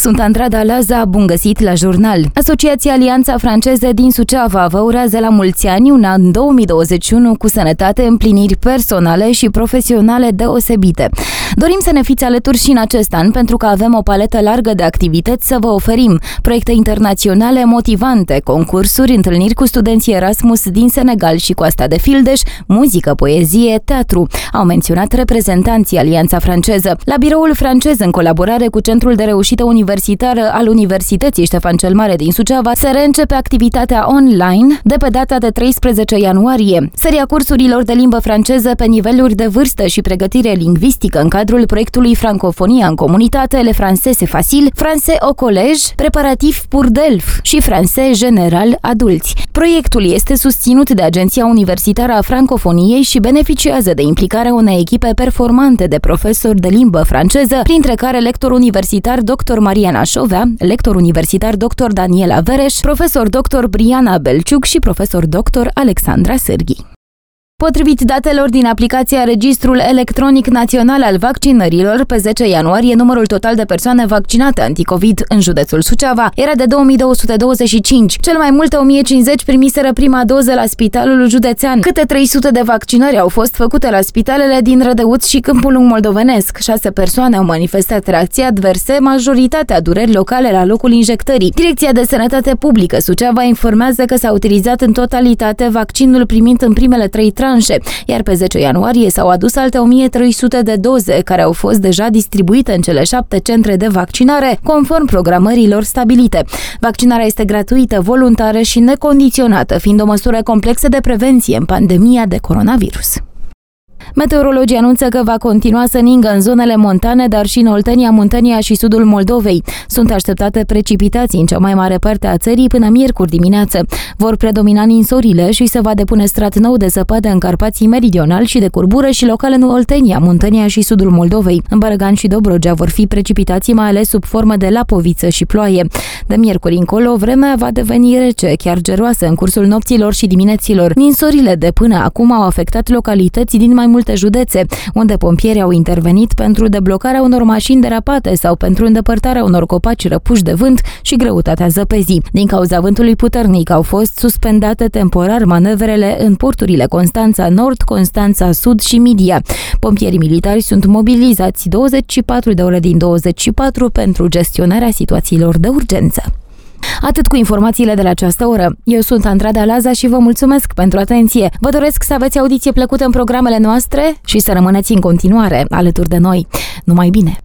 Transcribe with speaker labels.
Speaker 1: Sunt Andrada Laza, bun găsit la jurnal. Asociația Alianța Franceză din Suceava vă urează la mulți ani un an 2021 cu sănătate, împliniri personale și profesionale deosebite. Dorim să ne fiți alături și în acest an pentru că avem o paletă largă de activități să vă oferim. Proiecte internaționale motivante, concursuri, întâlniri cu studenții Erasmus din Senegal și Coasta de Fildeș, muzică, poezie, teatru, au menționat reprezentanții Alianța Franceză. La biroul francez, în colaborare cu Centrul de Reușită Universitară al Universității Ștefan cel Mare din Suceava, se reîncepe activitatea online de pe data de 13 ianuarie. Seria cursurilor de limbă franceză pe niveluri de vârstă și pregătire lingvistică în cadrul proiectului Francofonia în comunitate, Le Français c'est facile, Français au collège, preparativ pour DELF și Français general adulți. Proiectul este susținut de Agenția Universitară a Francofoniei și beneficiază de implicarea unei echipe performante de profesori de limbă franceză, printre care lector universitar dr. Mariana Șovea, lector universitar dr. Daniela Vereș, profesor dr. Briana Belciuc și profesor dr. Alexandra Sârghi. Potrivit datelor din aplicația Registrul Electronic Național al Vaccinărilor, pe 10 ianuarie, numărul total de persoane vaccinate anticovid în județul Suceava era de 2225. Cel mai multe 1050 primiseră prima doză la Spitalul Județean. Câte 300 de vaccinări au fost făcute la spitalele din Rădăuț și Câmpul Lung moldovenesc. 6 persoane au manifestat reacții adverse, majoritatea dureri locale la locul injectării. Direcția de Sănătate Publică Suceava informează că s-a utilizat în totalitate vaccinul primind în primele 3 tranșe, iar pe 10 ianuarie s-au adus alte 1300 de doze care au fost deja distribuite în cele 7 centre de vaccinare, conform programărilor stabilite. Vaccinarea este gratuită, voluntară și necondiționată, fiind o măsură complexă de prevenție în pandemia de coronavirus. Meteorologii anunță că va continua să ningă în zonele montane, dar și în Oltenia, Muntenia și sudul Moldovei. Sunt așteptate precipitații în cea mai mare parte a țării până miercuri dimineață. Vor predomina ninsorile și se va depune strat nou de zăpadă în Carpații Meridional și de curbură și local în Oltenia, Muntenia și sudul Moldovei. În Bărăgan și Dobrogea vor fi precipitații, mai ales sub formă de lapoviță și ploaie. De miercuri încolo, vremea va deveni rece, chiar geroasă în cursul nopților și dimineților. Ninsorile de până acum au afectat localități din mai multe județe, unde pompierii au intervenit pentru deblocarea unor mașini derapate sau pentru îndepărtarea unor copaci răpuși de vânt și greutatea zăpezii. Din cauza vântului puternic au fost suspendate temporar manevrele în porturile Constanța Nord, Constanța Sud și Midia. Pompierii militari sunt mobilizați 24 de ore din 24 pentru gestionarea situațiilor de urgență. Atât cu informațiile de la această oră. Eu sunt Andrada Laza și vă mulțumesc pentru atenție. Vă doresc să aveți audiție plăcută în programele noastre și să rămâneți în continuare alături de noi. Numai bine!